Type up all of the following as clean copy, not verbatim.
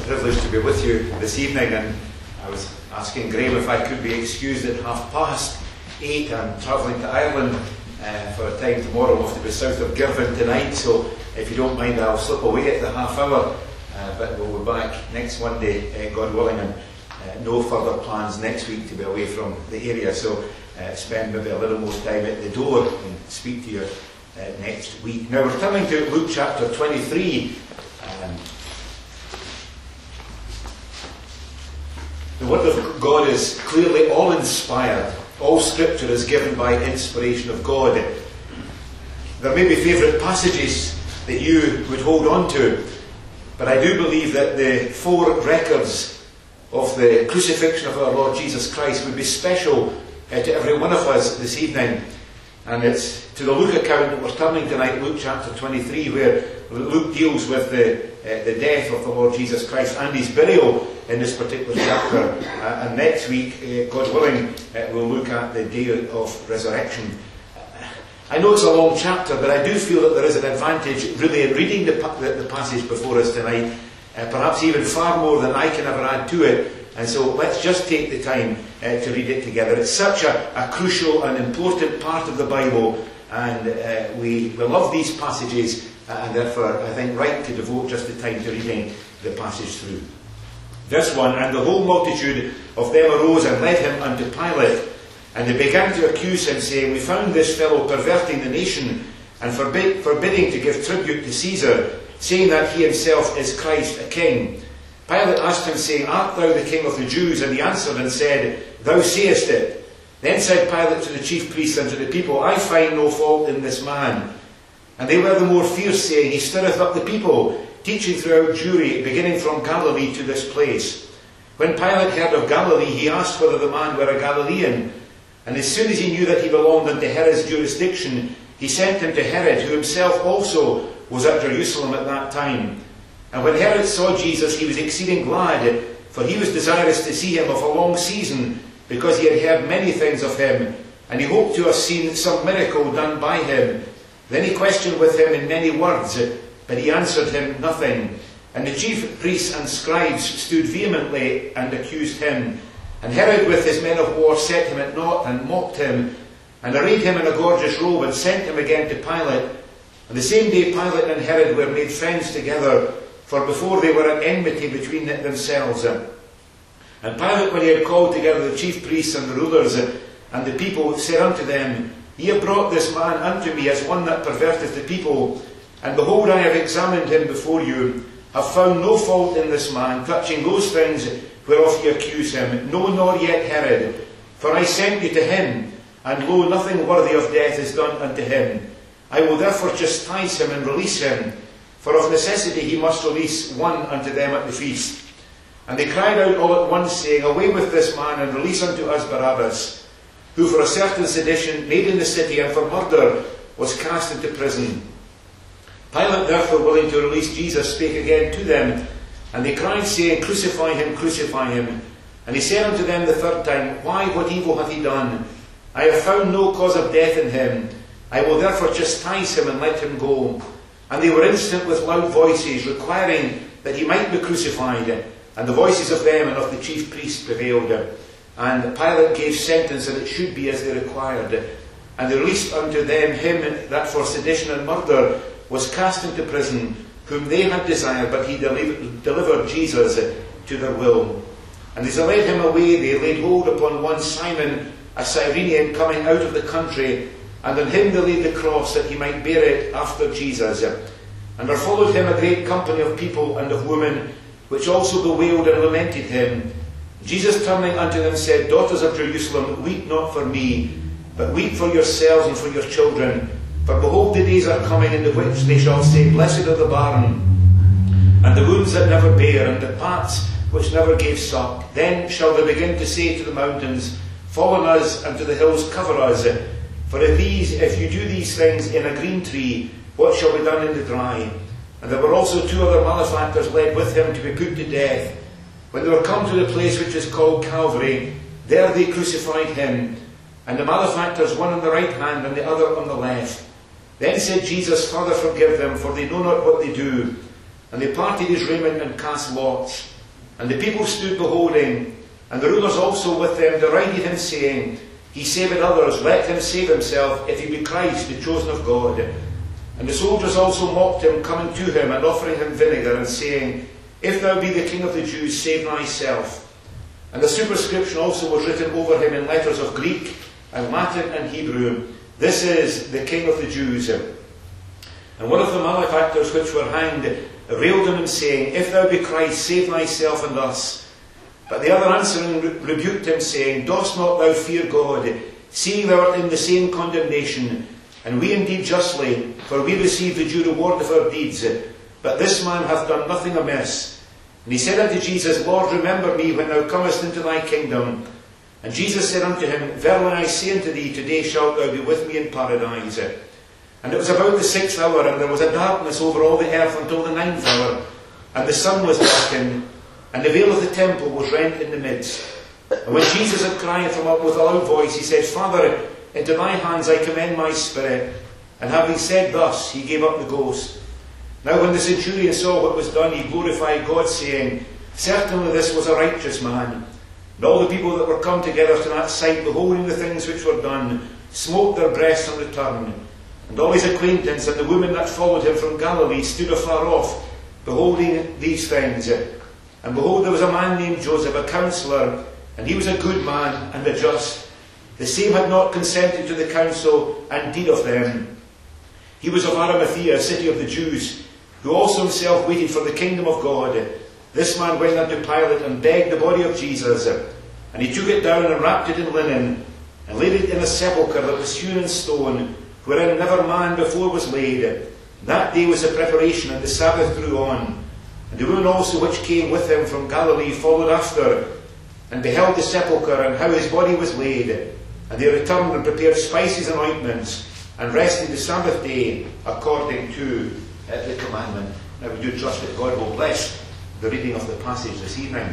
privilege to be with you this evening, and I was asking Graham if I could be excused at 8:30. I'm travelling to Ireland for a time tomorrow. I'm off to be south of Girvan tonight, so if you don't mind, I'll slip away at the half hour, but we'll be back next Monday, God willing, and no further plans next week to be away from the area, so spend maybe a little more time at the door and speak to you next week. Now we're coming to Luke chapter 23. The Word of God is clearly all inspired. All Scripture is given by inspiration of God. There may be favourite passages that you would hold on to, but I do believe that the 4 records of the crucifixion of our Lord Jesus Christ would be special to every one of us this evening. And it's to the Luke account that we're turning tonight, Luke chapter 23, where Luke deals with the death of the Lord Jesus Christ and his burial in this particular chapter. And next week, God willing, we'll look at the day of resurrection. I know it's a long chapter, but I do feel that there is an advantage really in reading the passage before us tonight, perhaps even far more than I can ever add to it. And so let's just take the time to read it together. It's such a crucial and important part of the Bible, and we love these passages, and therefore I think right to devote just the time to reading the passage through. Verse 1, and the whole multitude of them arose and led him unto Pilate, and they began to accuse him, saying, we found this fellow perverting the nation, and forbidding to give tribute to Caesar, saying that he himself is Christ, a king. Pilate asked him, saying, art thou the king of the Jews? And he answered and said, thou sayest it. Then said Pilate to the chief priests and to the people, I find no fault in this man. And they were the more fierce, saying, he stirreth up the people, teaching throughout Jewry, beginning from Galilee to this place. When Pilate heard of Galilee, he asked whether the man were a Galilean. And as soon as he knew that he belonged unto Herod's jurisdiction, he sent him to Herod, who himself also was at Jerusalem at that time. And when Herod saw Jesus, he was exceeding glad, for he was desirous to see him of a long season, because he had heard many things of him, and he hoped to have seen some miracle done by him. Then he questioned with him in many words, but he answered him nothing. And the chief priests and scribes stood vehemently and accused him. And Herod with his men of war set him at naught and mocked him, and arrayed him in a gorgeous robe, and sent him again to Pilate. And the same day Pilate and Herod were made friends together, for before they were at enmity between themselves. And Pilate, when he had called together the chief priests and the rulers and the people, said unto them, ye have brought this man unto me as one that perverteth the people. And behold, I have examined him before you, have found no fault in this man, touching those things whereof ye accuse him, no, nor yet Herod. For I sent you to him, and lo, nothing worthy of death is done unto him. I will therefore chastise him and release him, for of necessity he must release one unto them at the feast. And they cried out all at once, saying, away with this man, and release unto us Barabbas, who for a certain sedition made in the city, and for murder was cast into prison. Pilate, therefore, willing to release Jesus, spake again to them, and they cried, saying, crucify him, crucify him. And he said unto them the third time, why, what evil hath he done? I have found no cause of death in him. I will therefore chastise him and let him go. And they were instant with loud voices, requiring that he might be crucified. And the voices of them and of the chief priests prevailed. And Pilate gave sentence that it should be as they required. And they released unto them him that for sedition and murder was cast into prison, whom they had desired, but he delivered Jesus to their will. And as they led him away, they laid hold upon one Simon, a Cyrenian, coming out of the country, and on him they laid the cross, that he might bear it after Jesus. And there followed him a great company of people and of women, which also bewailed and lamented him. Jesus turning unto them said, daughters of Jerusalem, weep not for me, but weep for yourselves and for your children. For behold, the days are coming in the which they shall say, blessed are the barren, and the wombs that never bare, and the paps which never gave suck. Then shall they begin to say to the mountains, fall on us, and to the hills cover us. For if you do these things in a green tree, what shall be done in the dry? And there were also 2 other malefactors led with him to be put to death. When they were come to the place which is called Calvary, there they crucified him, and the malefactors, one on the right hand and the other on the left. Then said Jesus, Father, forgive them, for they know not what they do. And they parted his raiment and cast lots. And the people stood beholding, and the rulers also with them derided him, saying, He saveth others, let him save himself, if he be Christ, the chosen of God. And the soldiers also mocked him, coming to him, and offering him vinegar, and saying, If thou be the King of the Jews, save thyself. And the superscription also was written over him in letters of Greek, and Latin, and Hebrew, This is the King of the Jews. And one of the malefactors which were hanged railed on him, saying, If thou be Christ, save thyself and us. But the other answering rebuked him, saying, Dost not thou fear God, seeing thou art in the same condemnation? And we indeed justly, for we receive the due reward of our deeds. But this man hath done nothing amiss. And he said unto Jesus, Lord, remember me when thou comest into thy kingdom. And Jesus said unto him, Verily I say unto thee, today shalt thou be with me in paradise. And it was about the 6th hour, and there was a darkness over all the earth until the 9th hour. And the sun was darkened, and the veil of the temple was rent in the midst. And when Jesus had cried from up with a loud voice, he said, Father, into thy hands I commend my spirit. And having said thus, he gave up the ghost. Now when the centurion saw what was done, he glorified God, saying, Certainly this was a righteous man. And all the people that were come together to that sight, beholding the things which were done, smote their breasts and returned. And all his acquaintance and the women that followed him from Galilee stood afar off, beholding these things. And behold, there was a man named Joseph, a counsellor, and he was a good man and a just. The same had not consented to the counsel and deed of them. He was of Arimathea, a city of the Jews, who also himself waited for the kingdom of God. This man went unto Pilate and begged the body of Jesus. And he took it down and wrapped it in linen, and laid it in a sepulchre that was hewn in stone, wherein never man before was laid. That day was the preparation, and the Sabbath drew on. And the women also which came with him from Galilee followed after, and beheld the sepulchre, and how his body was laid. And they returned and prepared spices and ointments, and rested the Sabbath day according to the commandment. Now we do trust that God will bless the reading of the passage this evening.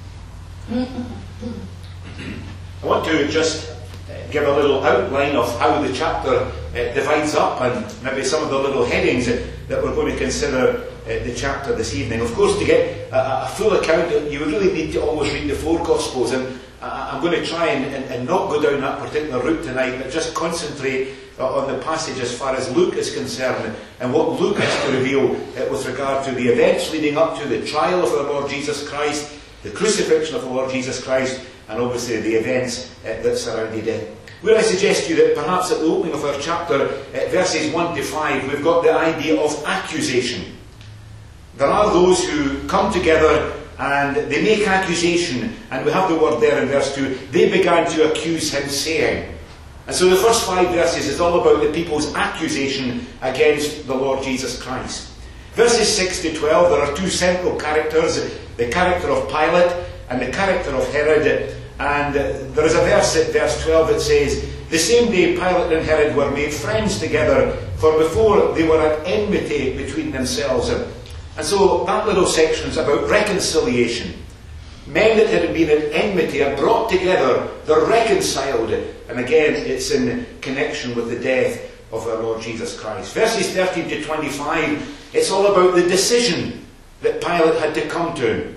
I want to just give a little outline of how the chapter divides up, and maybe some of the little headings that we're going to consider the chapter this evening. Of course, to get a full account, you would really need to almost read the 4 Gospels, and I'm going to try and not go down that particular route tonight, but just concentrate on the passage as far as Luke is concerned, and what Luke has to reveal with regard to the events leading up to the trial of our Lord Jesus Christ, the crucifixion of the Lord Jesus Christ, and obviously the events that surrounded it. Where I suggest to you that perhaps at the opening of our chapter, verses 1 to 5, we've got the idea of accusation. There are those who come together and they make accusation, and we have the word there in verse 2, they began to accuse him, saying. And so the first 5 verses is all about the people's accusation against the Lord Jesus Christ. Verses 6 to 12, there are 2 central characters, the character of Pilate and the character of Herod. And there is a verse at verse 12 that says, The same day Pilate and Herod were made friends together, for before they were at enmity between themselves. And so that little section is about reconciliation. Men that had been at enmity are brought together, they're reconciled. And again, it's in connection with the death of our Lord Jesus Christ. Verses 13 to 25, it's all about the decision that Pilate had to come to.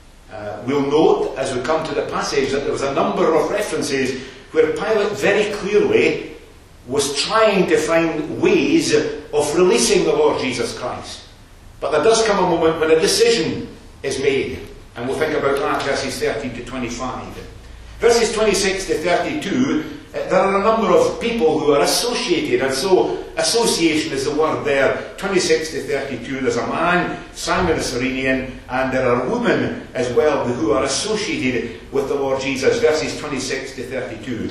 We'll note, as we come to the passage, that there was a number of references where Pilate very clearly was trying to find ways of releasing the Lord Jesus Christ. But there does come a moment when a decision is made. And we'll think about that, verses 13 to 25. Verses 26 to 32, there are a number of people who are associated, and so association is the word there. 26 to 32, there's a man, Simon the Cyrenian, and there are women as well who are associated with the Lord Jesus. Verses 26 to 32.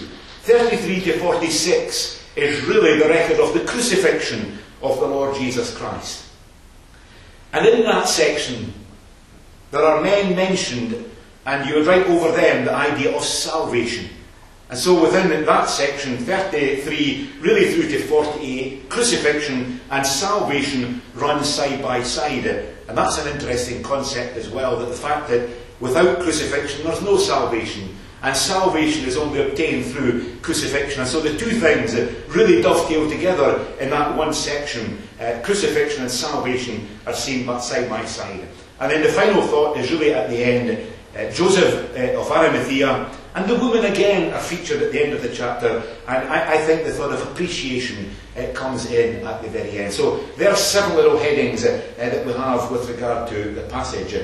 33 to 46 is really the record of the crucifixion of the Lord Jesus Christ. And in that section, there are men mentioned, and you would write over them the idea of salvation. And so within that section, 33, really through to 48, crucifixion and salvation run side by side. And that's an interesting concept as well, that the fact that without crucifixion there's no salvation, and salvation is only obtained through crucifixion. And so the two things really dovetail together in that one section. Crucifixion and salvation are seen side by side. And then the final thought is really at the end. Joseph of Arimathea and the woman again are featured at the end of the chapter, and I think the thought of appreciation comes in at the very end. So there are several little headings that we have with regard to the passage.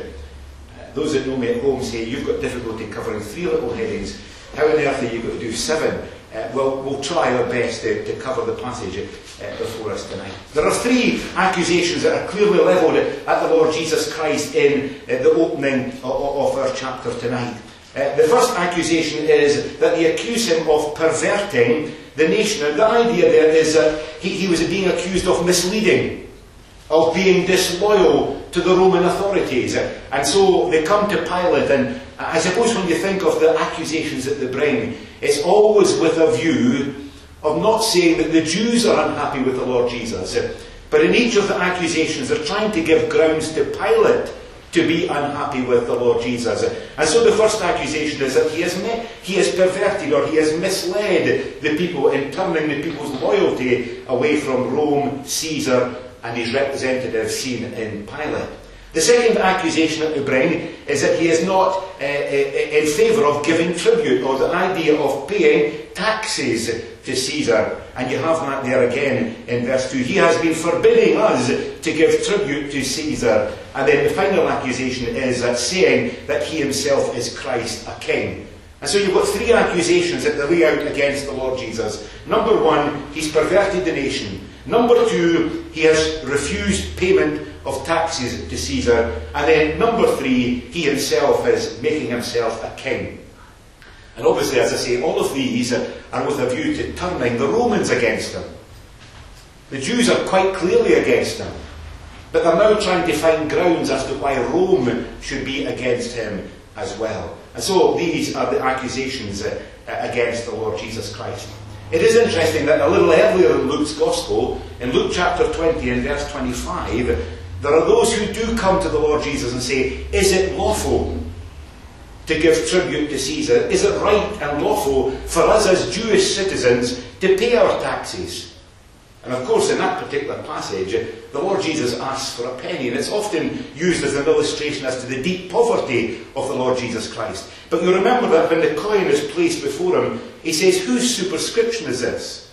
Those that know me at home say, you've got difficulty covering 3 little headings. How on earth are you going to do 7? Well, we'll try our best to cover the passage before us tonight. There are 3 accusations that are clearly levelled at the Lord Jesus Christ in the opening of our chapter tonight. The first accusation is that they accuse him of perverting the nation. And the idea there is that he was being accused of misleading, of being disloyal to the Roman authorities. And so they come to Pilate, and I suppose when you think of the accusations that they bring, it's always with a view of not saying that the Jews are unhappy with the Lord Jesus, but in each of the accusations they're trying to give grounds to Pilate to be unhappy with the Lord Jesus. And so the first accusation is that he has perverted, or he has misled the people in turning the people's loyalty away from Rome, Caesar, and his representative seen in Pilate. The second accusation that we bring is that he is not in favour of giving tribute, or the idea of paying taxes to Caesar. And you have that there again in verse 2. He has been forbidding us to give tribute to Caesar. And then the final accusation is saying that he himself is Christ, a king. And so you've got 3 accusations that they lay out against the Lord Jesus. Number 1, he's perverted the nation. Number 2, he has refused payment of taxes to Caesar. And then number 3, he himself is making himself a king. And obviously, as I say, all of these are with a view to turning the Romans against him. The Jews are quite clearly against him, but they're now trying to find grounds as to why Rome should be against him as well. And so these are the accusations against the Lord Jesus Christ. It is interesting that a little earlier in Luke's Gospel, in Luke chapter 20 and verse 25, there are those who do come to the Lord Jesus and say, is it lawful to give tribute to Caesar? Is it right and lawful for us as Jewish citizens to pay our taxes? And of course, in that particular passage, the Lord Jesus asks for a penny, and it's often used as an illustration as to the deep poverty of the Lord Jesus Christ. But you remember that when the coin is placed before him, he says, whose superscription is this?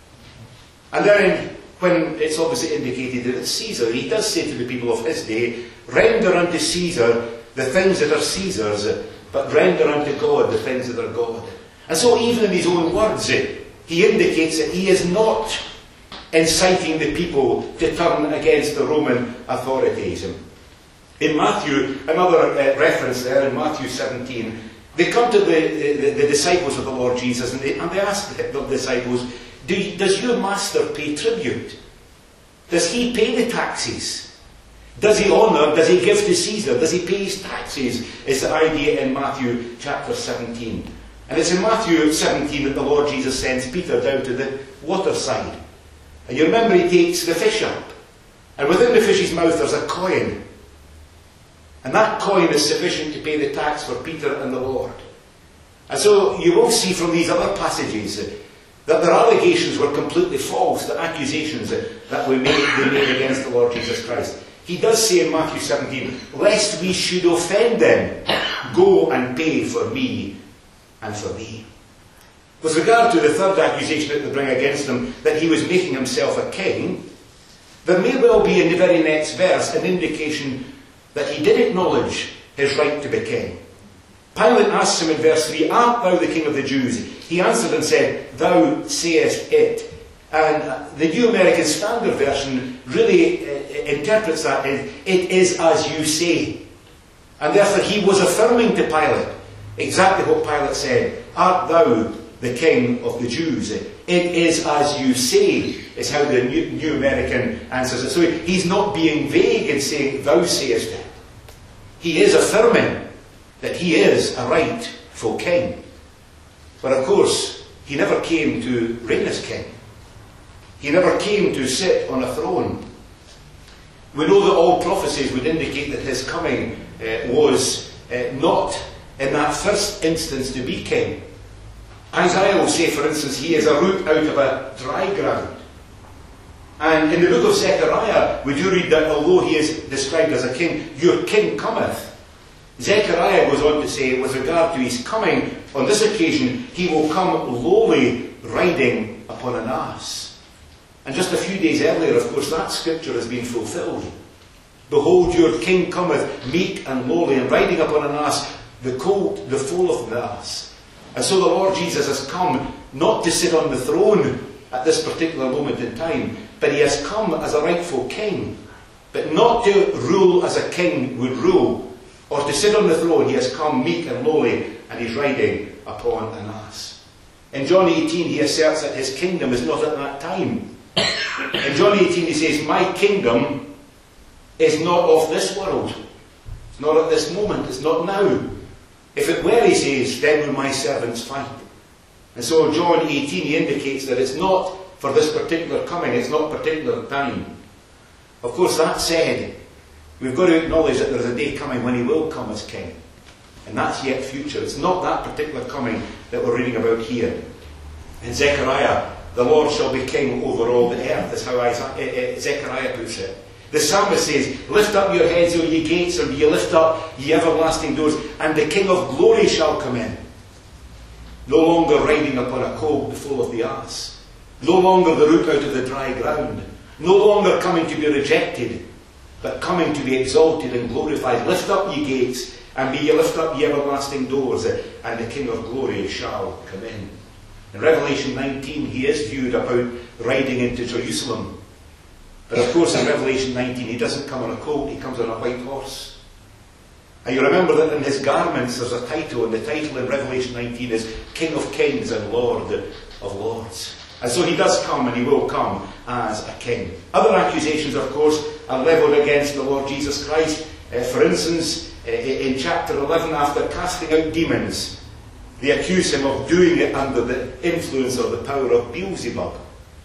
And then, when it's obviously indicated that it's Caesar, he does say to the people of his day, render unto Caesar the things that are Caesar's, but render unto God the things that are God. And so even in his own words, he indicates that he is not inciting the people to turn against the Roman authorities. In Matthew, another reference there, in Matthew 17, they come to the disciples of the Lord Jesus, and they ask the disciples, does your master pay tribute? Does he pay the taxes? Does he honour, does he give to Caesar? Does he pay his taxes? Is the idea in Matthew chapter 17. And it's in Matthew 17 that the Lord Jesus sends Peter down to the waterside. And you remember he takes the fish up, and within the fish's mouth there's a coin. And that coin is sufficient to pay the tax for Peter and the Lord. And so you will see from these other passages that their allegations were completely false, the accusations that they made against the Lord Jesus Christ. He does say in Matthew 17, lest we should offend them, go and pay for me and for thee. With regard to the third accusation that they bring against him, that he was making himself a king, there may well be in the very next verse an indication that he did acknowledge his right to be king. Pilate asks him in verse 3, art thou the king of the Jews? He answered and said, thou sayest it. And the New American Standard Version really interprets that as, it is as you say. And therefore he was affirming to Pilate exactly what Pilate said, art thou the king of the Jews? It is as you say, is how the New American answers it. So he's not being vague in saying, thou sayest it. He is affirming that he is a rightful king. But of course, he never came to reign as king. He never came to sit on a throne. We know that all prophecies would indicate that his coming was not in that first instance to be king. Isaiah will say, for instance, he is a root out of a dry ground. And in the book of Zechariah, we do read that although he is described as a king, your king cometh. Zechariah goes on to say, with regard to his coming, on this occasion, he will come lowly, riding upon an ass. And just a few days earlier, of course, that scripture has been fulfilled. Behold, your king cometh, meek and lowly, and riding upon an ass, the colt, the foal of the ass. And so the Lord Jesus has come not to sit on the throne at this particular moment in time, but he has come as a rightful king, but not to rule as a king would rule, or to sit on the throne. He has come meek and lowly, and he's riding upon an ass. In John 18 he asserts that his kingdom is not at that time. In John 18 he says, my kingdom is not of this world. It's not at this moment, it's not now. If it were, he says, then will my servants fight. And so John 18 he indicates that it's not for this particular coming, it's not particular time. Of course, that said, we've got to acknowledge that there's a day coming when he will come as king. And that's yet future. It's not that particular coming that we're reading about here. In Zechariah, the Lord shall be king over all the earth. That's how Zechariah puts it. The psalmist says, lift up your heads, O ye gates, and be ye lift up, ye everlasting doors, and the King of glory shall come in. No longer riding upon a colt, the foal of the ass. No longer the root out of the dry ground. No longer coming to be rejected, but coming to be exalted and glorified. Lift up ye gates, and be ye lift up ye everlasting doors, and the King of glory shall come in. In Revelation 19, he is viewed about riding into Jerusalem. But of course in Revelation 19 he doesn't come on a colt, he comes on a white horse. And you remember that in his garments there's a title, and the title in Revelation 19 is King of Kings and Lord of Lords. And so he does come, and he will come as a king. Other accusations, of course, are levelled against the Lord Jesus Christ. For instance, in chapter 11, after casting out demons, they accuse him of doing it under the influence or the power of Beelzebub.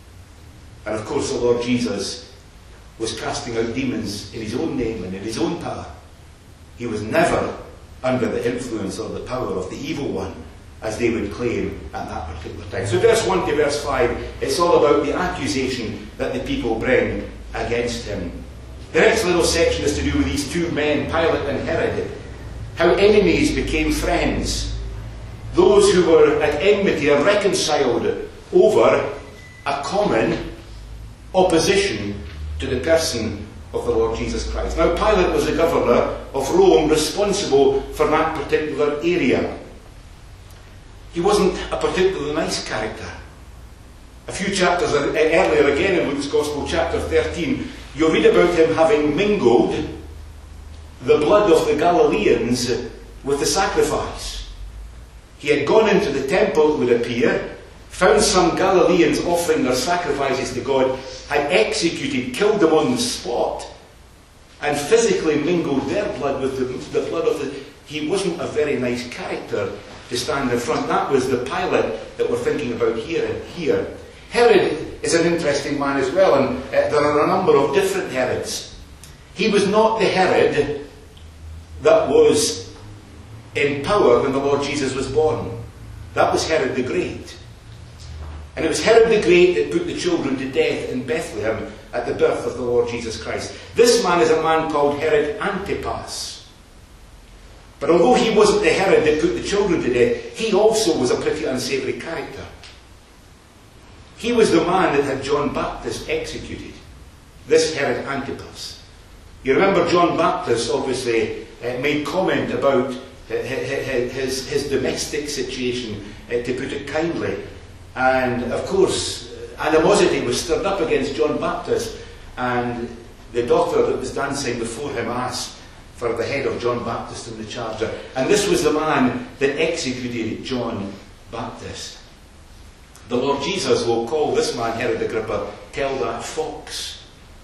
And of course the Lord Jesus was casting out demons in his own name and in his own power. He was never under the influence or the power of the evil one, as they would claim at that particular time. So verse 1 to verse 5, it's all about the accusation that the people bring against him. The next little section is to do with these two men, Pilate and Herod, how enemies became friends. Those who were at enmity are reconciled over a common opposition to the person of the Lord Jesus Christ. Now, Pilate was the governor of Rome, responsible for that particular area. He wasn't a particularly nice character. A few chapters earlier, again in Luke's Gospel, chapter 13, you'll read about him having mingled the blood of the Galileans with the sacrifice. He had gone into the temple, it would appear, found some Galileans offering their sacrifices to God, had executed, killed them on the spot, and physically mingled their blood with the blood of the... He wasn't a very nice character to stand in front. That was the Pilate that we're thinking about here. Herod is an interesting man as well, and there are a number of different Herods. He was not the Herod that was in power when the Lord Jesus was born. That was Herod the Great. And it was Herod the Great that put the children to death in Bethlehem at the birth of the Lord Jesus Christ. This man is a man called Herod Antipas. But although he wasn't the Herod that put the children to death, he also was a pretty unsavoury character. He was the man that had John Baptist executed. This Herod Antipas. You remember John Baptist obviously made comment about his domestic situation, to put it kindly. And of course, animosity was stirred up against John Baptist, and the daughter that was dancing before him asked for the head of John Baptist in the charger. And this was the man that executed John Baptist. The Lord Jesus will call this man, Herod Agrippa, tell that fox.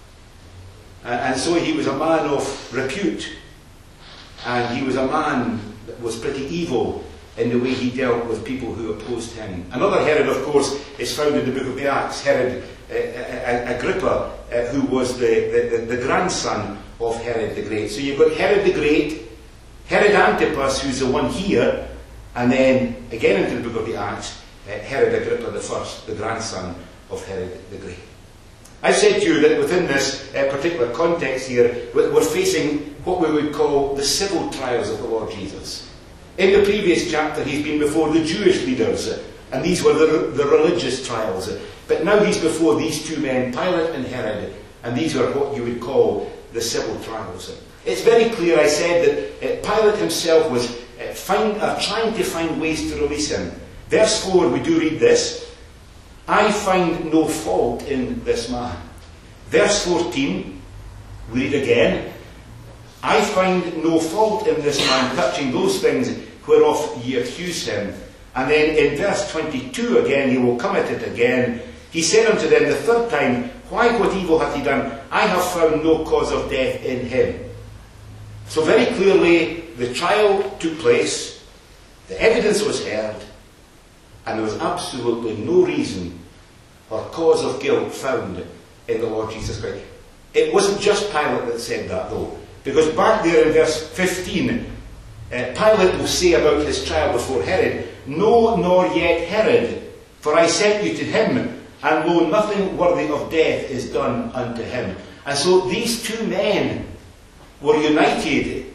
And so he was a man of repute, and he was a man that was pretty evil in the way he dealt with people who opposed him. Another Herod, of course, is found in the book of the Acts, Herod Agrippa, who was the grandson of Herod the Great. So you've got Herod the Great, Herod Antipas, who's the one here, and then again into the book of the Acts, Herod Agrippa I, the grandson of Herod the Great. I've said to you that within this particular context here, we're facing what we would call the civil trials of the Lord Jesus. In the previous chapter, he's been before the Jewish leaders, and these were the religious trials. But now he's before these two men, Pilate and Herod, and these are what you would call the civil trials. It's very clear, I said, that Pilate himself was trying to find ways to release him. Verse 4, we do read this: I find no fault in this man. Verse 14, we read again: I find no fault in this man touching those things whereof ye accuse him. And then in verse 22 again, he will come at it again. He said unto them the third time, Why, what evil hath he done? I have found no cause of death in him. So very clearly, the trial took place, the evidence was heard, and there was absolutely no reason or cause of guilt found in the Lord Jesus Christ. It wasn't just Pilate that said that, though, because back there in verse 15, Pilate will say about his trial before Herod, No, nor yet Herod, for I sent you to him, and lo, nothing worthy of death is done unto him. And so these two men were united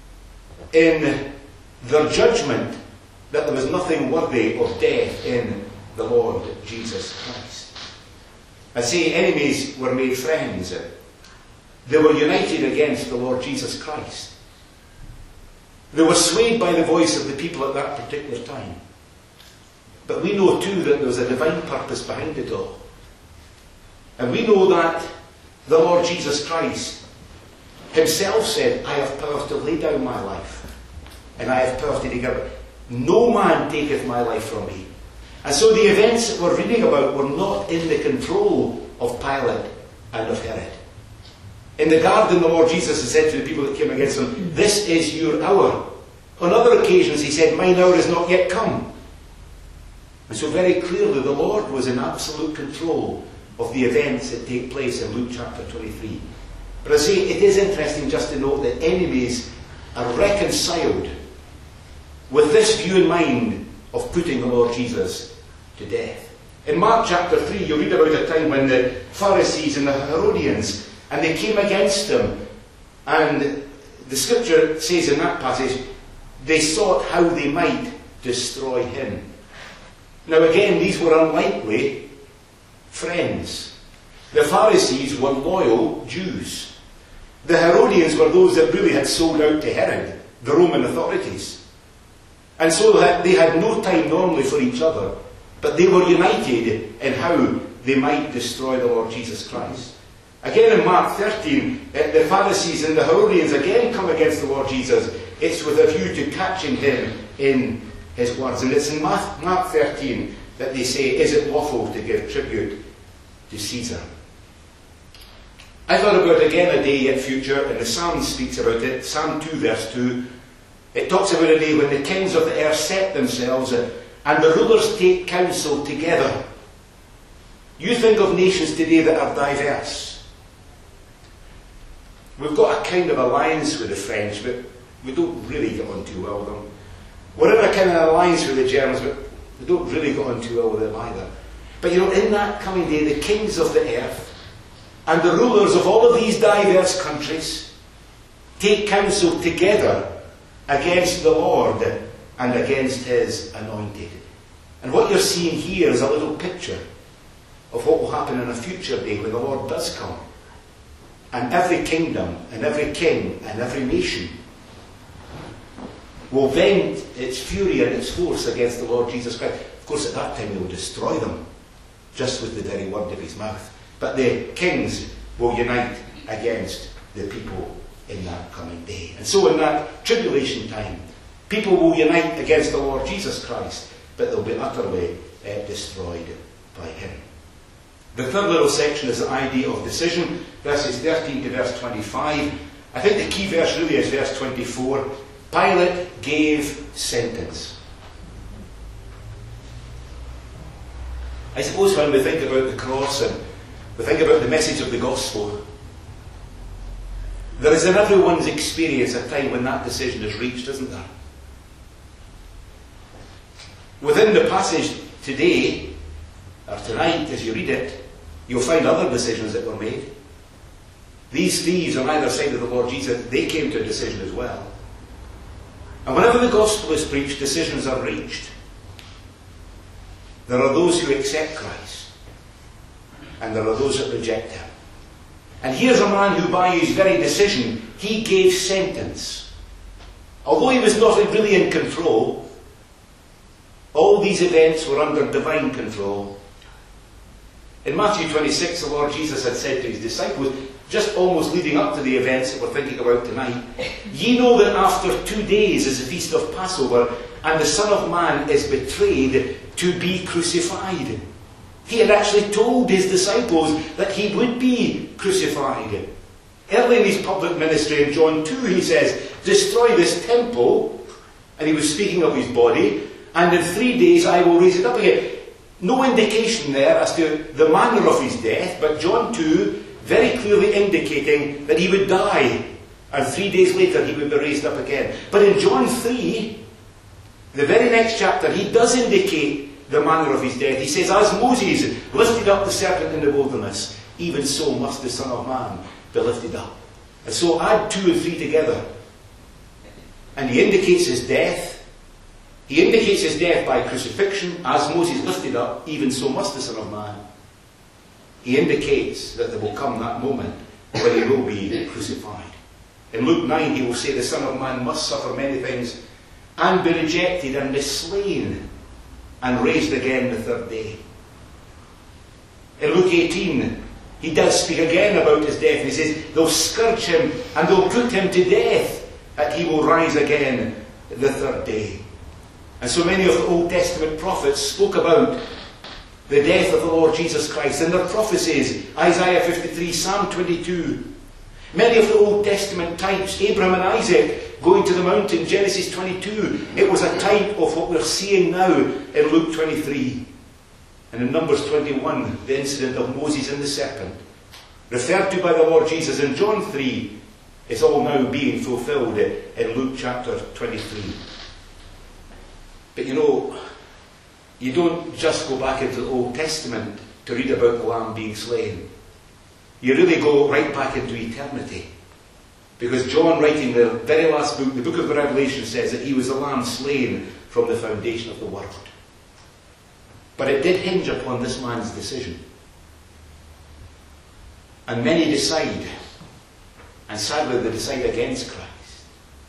in their judgment that there was nothing worthy of death in the Lord Jesus Christ. I say enemies were made friends. They were united against the Lord Jesus Christ. They were swayed by the voice of the people at that particular time. But we know too that there was a divine purpose behind it all. And we know that the Lord Jesus Christ himself said, I have power to lay down my life, and I have power to take it. No man taketh my life from me. And so the events that we're reading about were not in the control of Pilate and of Herod. In the garden, the Lord Jesus has said to the people that came against him, This is your hour. On other occasions, he said, Mine hour is not yet come. And so very clearly, the Lord was in absolute control of the events that take place in Luke chapter 23. But I say, it is interesting just to note that enemies are reconciled with this view in mind of putting the Lord Jesus to death. In Mark chapter 3, you read about a time when the Pharisees and the Herodians, and they came against him, and the scripture says in that passage, they sought how they might destroy him. Now again, these were unlikely friends. The Pharisees were loyal Jews. The Herodians were those that really had sold out to Herod, the Roman authorities. And so they had no time normally for each other, but they were united in how they might destroy the Lord Jesus Christ. Again in Mark 13, the Pharisees and the Herodians again come against the Lord Jesus. It's with a view to catching him in his words. And it's in Mark 13 that they say, Is it lawful to give tribute to Caesar? I thought about again a day yet future, and the Psalm speaks about it. Psalm 2 verse 2. It talks about a day when the kings of the earth set themselves and the rulers take counsel together. You think of nations today that are diverse. We've got a kind of alliance with the French, but we don't really get on too well with them. We're in a kind of alliance with the Germans, but we don't really get on too well with them either. But in that coming day, the kings of the earth and the rulers of all of these diverse countries take counsel together against the Lord and against his anointed. And what you're seeing here is a little picture of what will happen in a future day when the Lord does come. And every kingdom and every king and every nation will vent its fury and its force against the Lord Jesus Christ. Of course, at that time he will destroy them, just with the very word of his mouth. But the kings will unite against the people in that coming day. And so in that tribulation time, people will unite against the Lord Jesus Christ, but they'll be utterly destroyed by him. The third little section is the idea of decision, verses 13 to verse 25. I think the key verse really is verse 24. Pilate gave sentence. I suppose when we think about the cross and we think about the message of the gospel, There is in everyone's experience a time when that decision is reached, isn't there? Within the passage today, or tonight, as you read it, you'll find other decisions that were made. These thieves on either side of the Lord Jesus, they came to a decision as well. And whenever the gospel is preached, decisions are reached. There are those who accept Christ, and there are those that reject him. And here's a man who, by his very decision, he gave sentence. Although he was not really in control, all these events were under divine control. In Matthew 26, the Lord Jesus had said to his disciples, just almost leading up to the events that we're thinking about tonight, ye know that after 2 days is the feast of Passover, and the Son of Man is betrayed to be crucified. He had actually told his disciples that he would be crucified. Early in his public ministry in John 2, he says, destroy this temple, and he was speaking of his body, and in 3 days I will raise it up again. No indication there as to the manner of his death, but John 2 very clearly indicating that he would die, and 3 days later he would be raised up again. But in John 3, the very next chapter, he does indicate the manner of his death. He says, as Moses lifted up the serpent in the wilderness, even so must the Son of Man be lifted up. And so add 2 and 3 together, and he indicates his death. He indicates his death by crucifixion. As Moses lifted up, even so must the Son of Man. He indicates that there will come that moment when he will be crucified. In Luke 9, he will say, the Son of Man must suffer many things, and be rejected, and be slain, and raised again the 3rd day. In Luke 18, he does speak again about his death, and he says, they'll scourge him, and they'll put him to death, that he will rise again the 3rd day. And so many of the Old Testament prophets spoke about the death of the Lord Jesus Christ in their prophecies. Isaiah 53, Psalm 22. Many of the Old Testament types, Abraham and Isaac going to the mountain, Genesis 22. It was a type of what we're seeing now in Luke 23. And in Numbers 21, the incident of Moses and the serpent, referred to by the Lord Jesus in John 3, is all now being fulfilled in Luke chapter 23. But you know, you don't just go back into the Old Testament to read about the Lamb being slain. You really go right back into eternity. Because John, writing the very last book, the book of the Revelation, says that he was the Lamb slain from the foundation of the world. But it did hinge upon this man's decision. And many decide, and sadly they decide against Christ.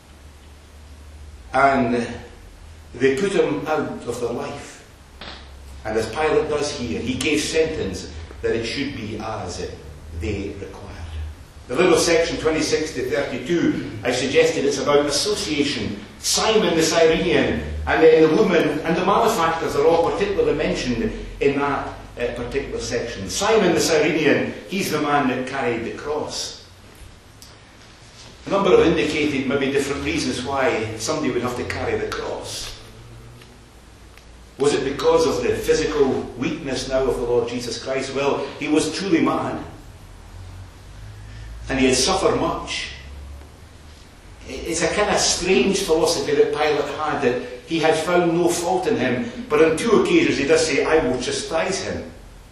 And they put him out of their life. And as Pilate does here, he gave sentence that it should be as they required. The little section 26 to 32, I suggested it's about association. Simon the Cyrenian, and then the woman and the malefactors are all particularly mentioned in that particular section. Simon the Cyrenian, he's the man that carried the cross. A number have indicated maybe different reasons why somebody would have to carry the cross. Was it because of the physical weakness now of the Lord Jesus Christ? Well, he was truly man, and he had suffered much. It's a kind of strange philosophy that Pilate had, that he had found no fault in him, but on 2 occasions he does say, I will chastise him.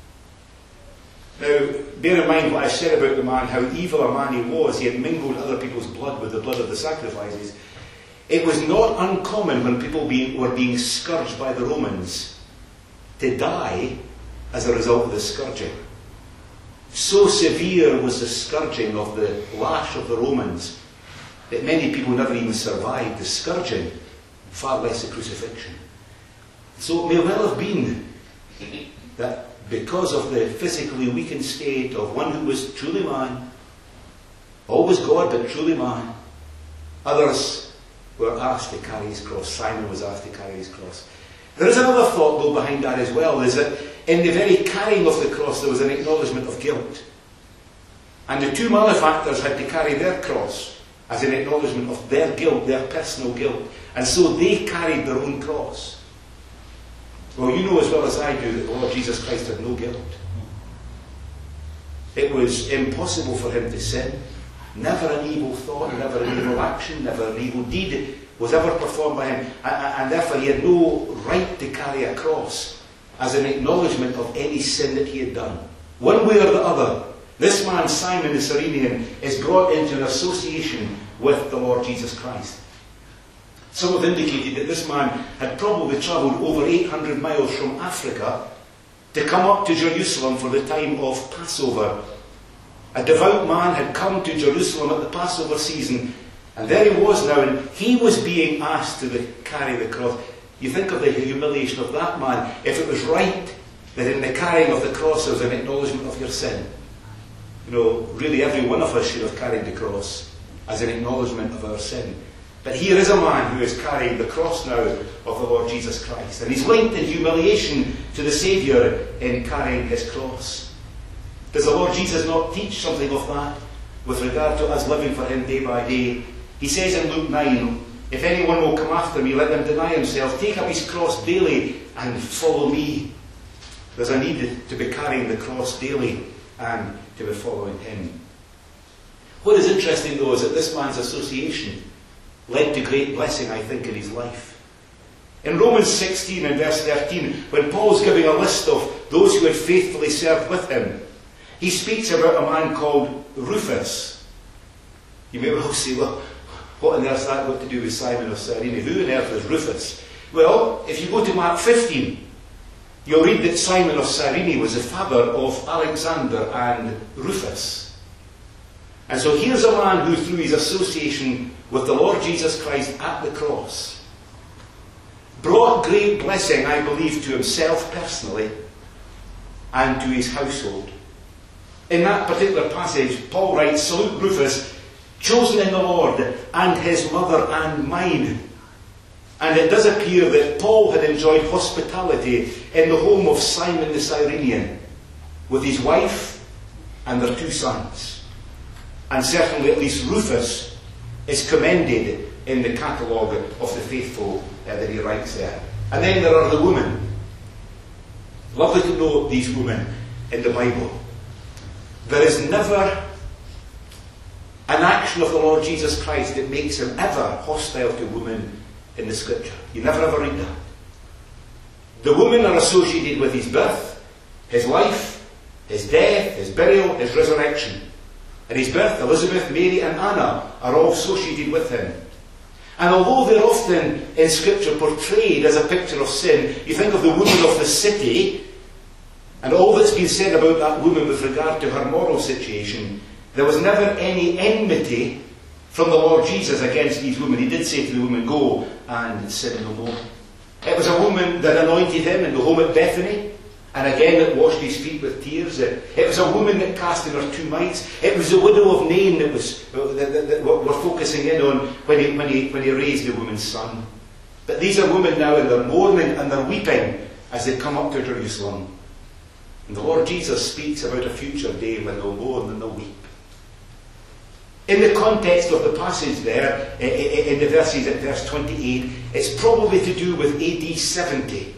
Now, bear in mind what I said about the man, how evil a man he was. He had mingled other people's blood with the blood of the sacrifices. It was not uncommon when people were being scourged by the Romans to die as a result of the scourging. So severe was the scourging of the lash of the Romans that many people never even survived the scourging, far less the crucifixion. So it may well have been that because of the physically weakened state of one who was truly man, always God but truly man, others were asked to carry his cross. Simon was asked to carry his cross. There is another thought though behind that as well, is that in the very carrying of the cross there was an acknowledgement of guilt. And the 2 malefactors had to carry their cross as an acknowledgement of their guilt, their personal guilt. And so they carried their own cross. Well, you know as well as I do that the Lord Jesus Christ had no guilt. It was impossible for him to sin. Never an evil thought, never an evil action, never an evil deed was ever performed by him. And therefore he had no right to carry a cross as an acknowledgement of any sin that he had done. One way or the other, this man, Simon the Cyrenian, is brought into an association with the Lord Jesus Christ. Some have indicated that this man had probably travelled over 800 miles from Africa to come up to Jerusalem for the time of Passover. A devout man had come to Jerusalem at the Passover season, and there he was now, and he was being asked to carry the cross. You think of the humiliation of that man, if it was right that in the carrying of the cross there was an acknowledgement of your sin. You know, really every one of us should have carried the cross as an acknowledgement of our sin. But here is a man who is carrying the cross now of the Lord Jesus Christ. And he's linked in humiliation to the Saviour in carrying his cross. Does the Lord Jesus not teach something of that with regard to us living for him day by day? He says in Luke 9, if anyone will come after me, let them deny himself, take up his cross daily and follow me. There's a need to be carrying the cross daily and to be following him. What is interesting though is that this man's association led to great blessing, I think, in his life. In Romans 16 and verse 13, when Paul's giving a list of those who had faithfully served with him, he speaks about a man called Rufus. You may well say, well, what on earth has that got to do with Simon of Cyrene? Who on earth is Rufus? Well, if you go to Mark 15, you'll read that Simon of Cyrene was the father of Alexander and Rufus. And so here's a man who, through his association with the Lord Jesus Christ at the cross, brought great blessing, I believe, to himself personally and to his household. In that particular passage, Paul writes, salute Rufus, chosen in the Lord, and his mother and mine. And it does appear that Paul had enjoyed hospitality in the home of Simon the Cyrenian, with his wife and their 2 sons. And certainly at least Rufus is commended in the catalogue of the faithful that he writes there. And then there are the women. Lovely to know these women in the Bible. There is never an action of the Lord Jesus Christ that makes him ever hostile to women in the Scripture. You never ever read that. The women are associated with his birth, his life, his death, his burial, his resurrection. In his birth, Elizabeth, Mary and Anna are all associated with him. And although they're often in Scripture portrayed as a picture of sin, you think of the woman of the city, and all that's been said about that woman with regard to her moral situation, there was never any enmity from the Lord Jesus against these women. He did say to the woman, go and sin no more. It was a woman that anointed him in the home at Bethany, and again that washed his feet with tears. It was a woman that cast in her 2 mites. It was the widow of Nain that we're focusing in on when he raised the woman's son. But these are women now in their mourning and their weeping as they come up to Jerusalem. And the Lord Jesus speaks about a future day when they'll mourn and they'll weep. In the context of the passage there, in the verses at verse 28, it's probably to do with AD 70.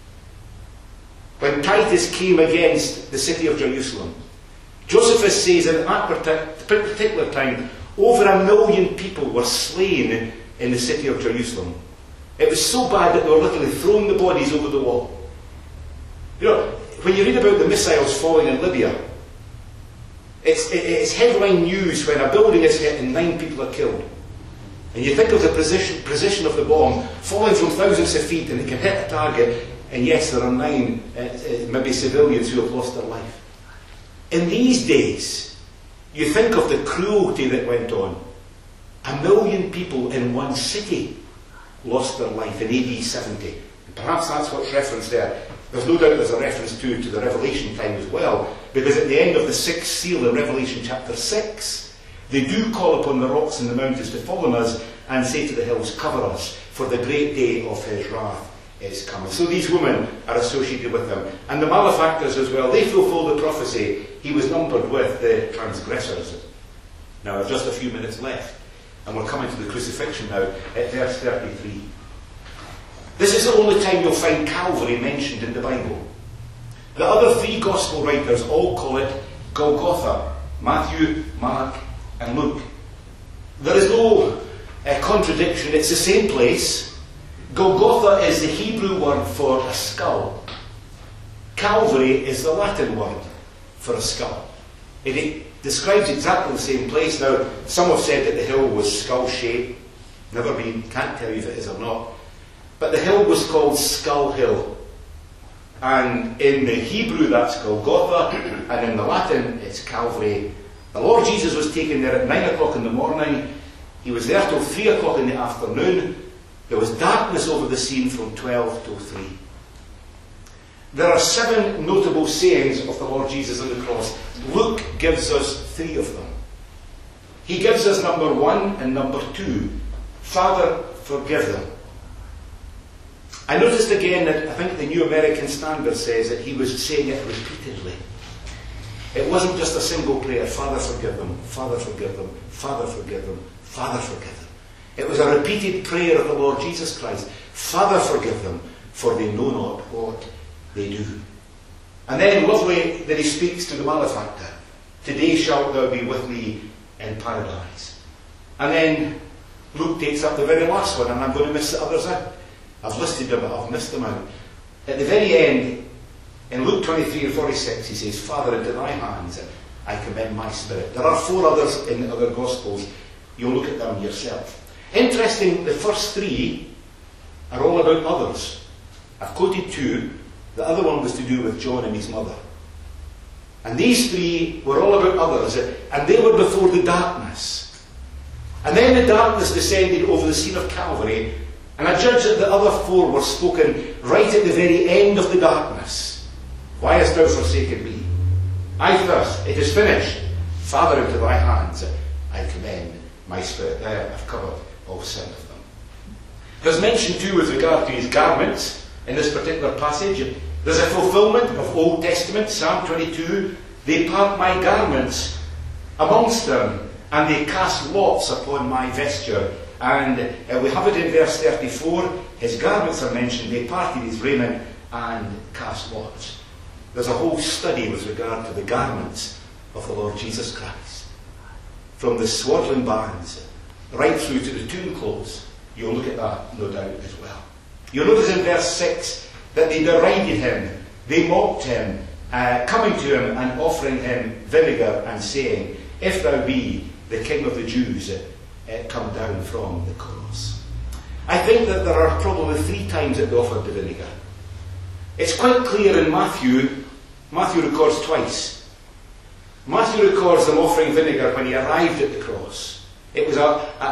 When Titus came against the city of Jerusalem. Josephus says at that particular time, over 1 million people were slain in the city of Jerusalem. It was so bad that they were literally throwing the bodies over the wall. You know, when you read about the missiles falling in Libya, it's headline news when a building is hit and 9 people are killed. And you think of the precision of the bomb falling from thousands of feet and it can hit a target, and yes, there are 9 maybe civilians who have lost their life. In these days, you think of the cruelty that went on. 1 million people in one city lost their life in AD 70. And perhaps that's what's referenced there. There's no doubt there's a reference to the Revelation time as well, because at the end of the 6th seal in Revelation chapter 6, they do call upon the rocks and the mountains to fall on us and say to the hills, cover us, for the great day of his wrath is coming. So these women are associated with them. And the malefactors as well, they fulfill the prophecy. He was numbered with the transgressors. Now, there's just a few minutes left, and we're coming to the crucifixion now at verse 33. This is the only time you'll find Calvary mentioned in the Bible. The other 3 gospel writers all call it Golgotha. Matthew, Mark and Luke. There is no contradiction. It's the same place. Golgotha is the Hebrew word for a skull. Calvary is the Latin word for a skull. It describes exactly the same place. Now, some have said that the hill was skull-shaped. Never been, can't tell you if it is or not. But the hill was called Skull Hill. And in the Hebrew that's Golgotha, and in the Latin it's Calvary. The Lord Jesus was taken there at 9 o'clock in the morning. He was there till 3 o'clock in the afternoon. There was darkness over the scene from 12 till 3. There are 7 notable sayings of the Lord Jesus on the cross. Luke gives us 3 of them. He gives us number 1 and number 2. Father, forgive them. I noticed again that I think the New American Standard says that he was saying it repeatedly. It wasn't just a single prayer. Father, forgive them. Father, forgive them. Father, forgive them. Father, forgive them. It was a repeated prayer of the Lord Jesus Christ. Father, forgive them, for they know not what they do. And then lovely that he speaks to the malefactor. Today shalt thou be with me in paradise. And then Luke takes up the very last one, and I'm going to miss the others out. I've listed them, but I've missed them out. At the very end, in Luke 23 and 46, he says, Father, into thy hands I commend my spirit. There are 4 others in the other Gospels. You'll look at them yourself. Interesting, the first 3 are all about others. I've quoted 2. The other one was to do with John and his mother. And these 3 were all about others, and they were before the darkness. And then the darkness descended over the scene of Calvary, and I judge that the other 4 were spoken right at the very end of the darkness. Why hast thou forsaken me? I thirst, it is finished. Father, into thy hands I commend my spirit. There, I've covered all 7 of them. There's mention too with regard to his garments in this particular passage. There's a fulfillment of Old Testament, Psalm 22. They part my garments amongst them, and they cast lots upon my vesture. And we have it in verse 34. His garments are mentioned. They parted his raiment and cast lots. There's a whole study with regard to the garments of the Lord Jesus Christ. From the swaddling bands right through to the tomb clothes. You'll look at that, no doubt, as well. You'll notice in verse 6 that they derided him. They mocked him, coming to him and offering him vinegar and saying, If thou be the King of the Jews, come down from the cross. I think that there are probably 3 times that they offered the vinegar. It's quite clear in Matthew. Matthew records twice. Matthew records them offering vinegar when he arrived at the cross. It was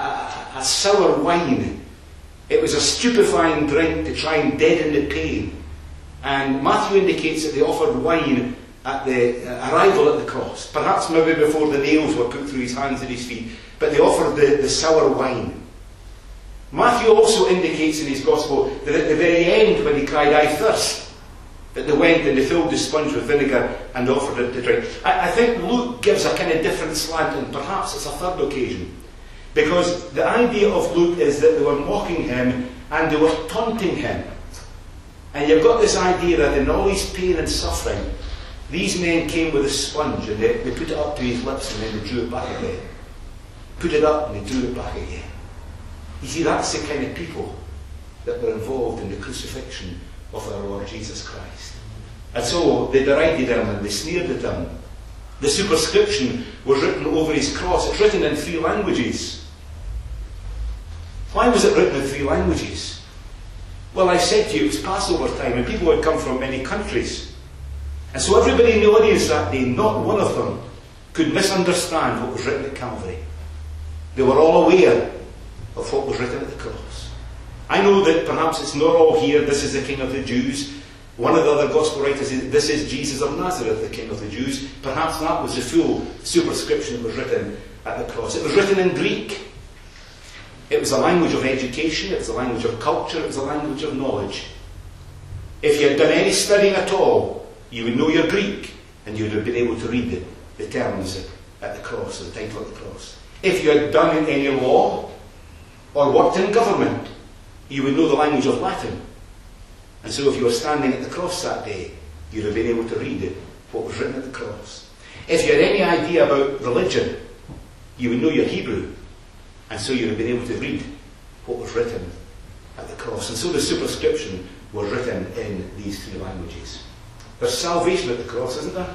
a sour wine. It was a stupefying drink to try and deaden the pain. And Matthew indicates that they offered wine at the arrival at the cross. Perhaps maybe before the nails were put through his hands and his feet. But they offered the sour wine. Matthew also indicates in his Gospel that at the very end, when he cried, I thirst, that they went and they filled the sponge with vinegar and offered it to drink. I think Luke gives a kind of different slant, and perhaps it's a third occasion. Because the idea of Luke is that they were mocking him and they were taunting him. And you've got this idea that in all his pain and suffering, these men came with a sponge and they put it up to his lips and then they drew it back again. Put it up and they drew it back again. You see, that's the kind of people that were involved in the crucifixion of our Lord Jesus Christ. And so they derided him and they sneered at him. The superscription was written over his cross. It's written in 3 languages. Why was it written in 3 languages? Well, I said to you, it was Passover time and people had come from many countries. And so everybody in the audience that day, not one of them, could misunderstand what was written at Calvary. They were all aware of what was written at the cross. I know that perhaps it's not all here, this is the King of the Jews. One of the other Gospel writers says, this is Jesus of Nazareth, the King of the Jews. Perhaps that was the full superscription that was written at the cross. It was written in Greek. It was a language of education, it was a language of culture, it was a language of knowledge. If you had done any studying at all, you would know your Greek, and you would have been able to read the terms at the cross, the title of the cross. If you had done any law, or worked in government, you would know the language of Latin. And so if you were standing at the cross that day, you'd have been able to read what was written at the cross. If you had any idea about religion, you would know your Hebrew, and so you would have been able to read what was written at the cross. And so the superscription was written in these three languages. There's salvation at the cross, isn't there?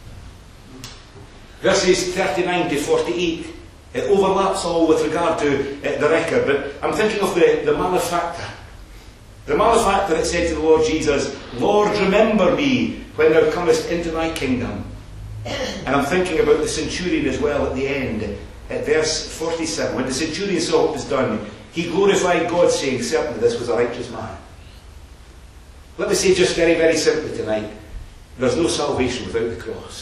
Verses 39 to 48. It overlaps all with regard to the record, but I'm thinking of the malefactor. The malefactor that said to the Lord Jesus, Lord, remember me when thou comest into thy kingdom. And I'm thinking about the centurion as well at the end, at verse 47. When the centurion saw what was done, he glorified God, saying, certainly this was a righteous man. Let me say just very, very simply tonight, there's no salvation without the cross.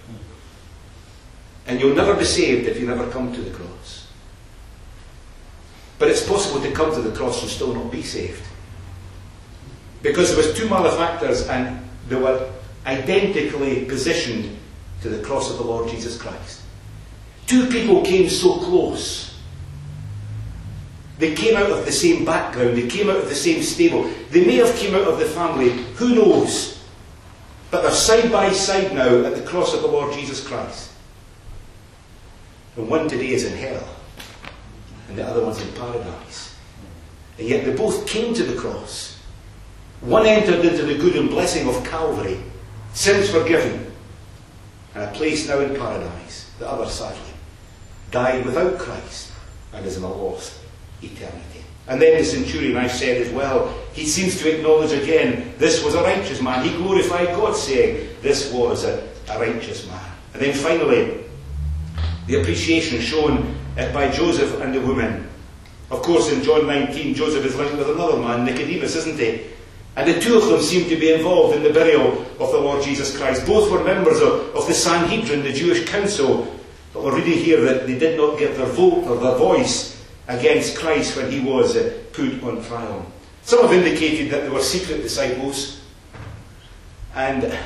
And you'll never be saved if you never come to the cross. But it's possible to come to the cross and still not be saved. Because there was two malefactors and they were identically positioned to the cross of the Lord Jesus Christ. Two people came so close. They came out of the same background. They came out of the same stable. They may have came out of the family. Who knows? But they're side by side now at the cross of the Lord Jesus Christ. And one today is in hell, and the other one's in paradise. And yet they both came to the cross. One entered into the good and blessing of Calvary, sins forgiven, and a place now in paradise. The other, sadly, died without Christ and is in a lost eternity. And then the centurion, I've said as well, he seems to acknowledge again, this was a righteous man. He glorified God, saying, this was a righteous man. And then finally, the appreciation shown by Joseph and the woman. Of course, in John 19, Joseph is linked with another man, Nicodemus, isn't he? And the two of them seem to be involved in the burial of the Lord Jesus Christ. Both were members of the Sanhedrin, the Jewish council. But we're reading here that they did not give their vote or their voice against Christ when he was put on trial. Some have indicated that they were secret disciples. And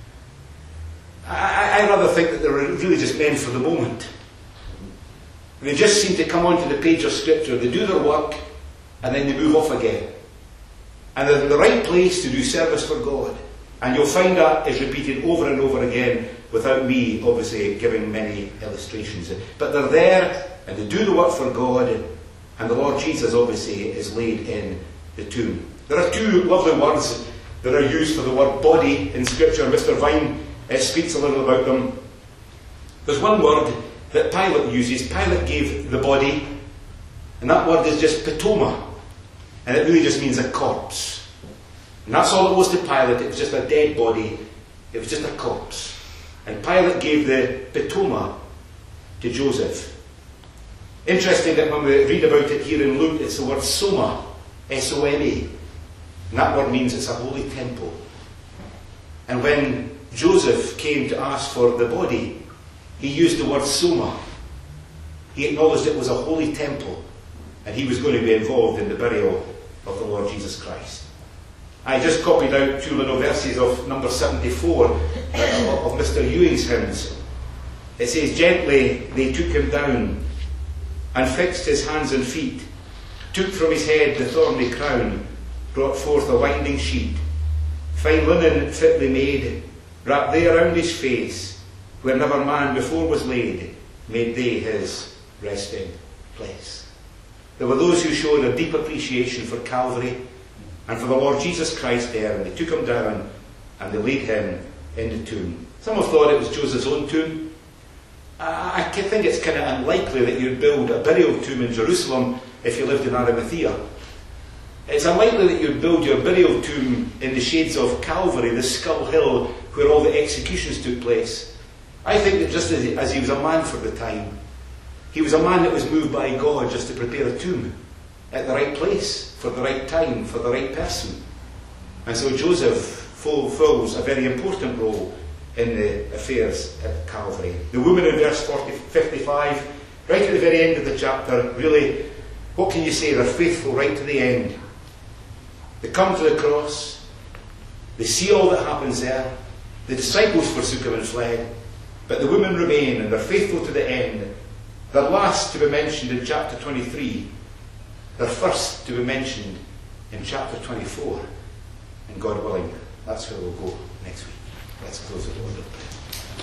I rather think that they were really just men for the moment. They just seem to come onto the page of Scripture, they do their work, and then they move off again. And they're in the right place to do service for God. And you'll find that is repeated over and over again, without me, obviously, giving many illustrations. But they're there, and they do the work for God, and the Lord Jesus, obviously, is laid in the tomb. There are two lovely words that are used for the word body in Scripture. Mr. Vine speaks a little about them. There's one word that Pilate uses. Pilate gave the body, and that word is just petoma, and it really just means a corpse. And that's all it was to Pilate. It was just a dead body. It was just a corpse. And Pilate gave the petoma to Joseph. Interesting that when we read about it here in Luke, it's the word soma, S-O-M-A. And that word means it's a holy temple. And when Joseph came to ask for the body, he used the word soma. He acknowledged it was a holy temple, and he was going to be involved in the burial of the Lord Jesus Christ. I just copied out two little verses of number 74 of Mr. Ewing's hymns. It says, gently they took him down and fixed his hands and feet, took from his head the thorny crown, brought forth a winding sheet, fine linen fitly made, wrapped they around his face, where never man before was laid, made they his resting place. There were those who showed a deep appreciation for Calvary and for the Lord Jesus Christ there, and they took him down and they laid him in the tomb. Some have thought it was Joseph's own tomb. I think it's kind of unlikely that you'd build a burial tomb in Jerusalem if you lived in Arimathea. It's unlikely that you'd build your burial tomb in the shades of Calvary, the Skull Hill, where all the executions took place. I think that just as he was a man for the time, he was a man that was moved by God just to prepare a tomb at the right place, for the right time, for the right person. And so Joseph fulfills a very important role in the affairs at Calvary. The woman in verse 55, right at the very end of the chapter, really, what can you say? They're faithful right to the end. They come to the cross, they see all that happens there, the disciples forsook him and fled, but the women remain and they're faithful to the end. They're last to be mentioned in chapter 23. They're first to be mentioned in chapter 24. And God willing, that's where we'll go next week. Let's close with a word of prayer.